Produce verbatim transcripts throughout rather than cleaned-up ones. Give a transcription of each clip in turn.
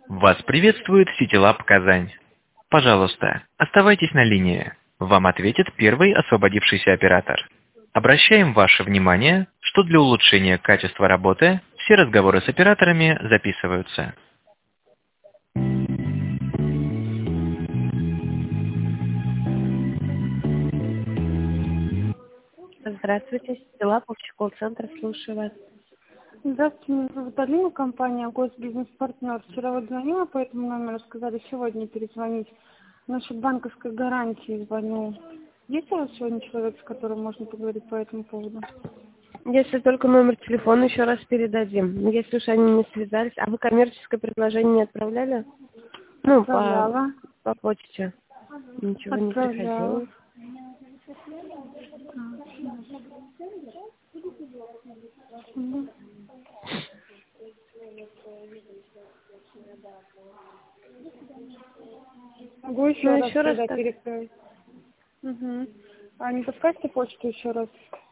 Вас приветствует Ситилаб Казань. Пожалуйста, оставайтесь на линии. Вам ответит первый освободившийся оператор. Обращаем ваше внимание, что для улучшения качества работы все разговоры с операторами записываются. Здравствуйте, Ситилаб, общий колл-центр, слушаю вас. Здравствуйте, меня зовут Алина, компания Госбизнес-партнер. Вчера вот звонила по этому номеру, сказали сегодня перезвонить. Насчет банковской гарантии звоню. Есть у вас сегодня человек, с которым можно поговорить по этому поводу? Если только номер телефона еще раз передадим. Если уж они не связались. А вы коммерческое предложение не отправляли? Ну, Отправляла. по, по почте. Ничего не Отправляла. приходило. Мгм. Могу еще Ну, раз еще раз тогда так. переправить. Угу. А не подскажете почту еще раз?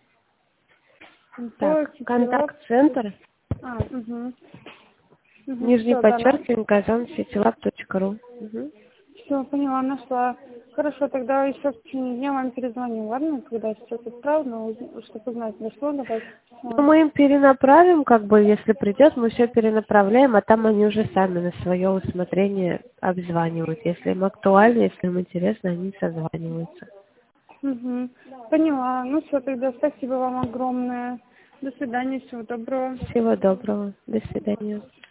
Так, Ситилаб. контакт-центр, А, угу. Угу. нижний Все, да, на... подчеркивание, казан ситилаб точка ру. Угу. Все, поняла, нашла. Хорошо, тогда еще в течение дня вам перезвоню, ладно? Когда сейчас отправлю, но чтобы узнать, дошло до вас. Ну, мы им перенаправим, как бы, если придет, мы все перенаправляем, а там они уже сами на свое усмотрение обзванивают. Если им актуально, если им интересно, они созваниваются. Угу. Поняла. Ну все, тогда спасибо вам огромное. До свидания, всего доброго. Всего доброго. До свидания.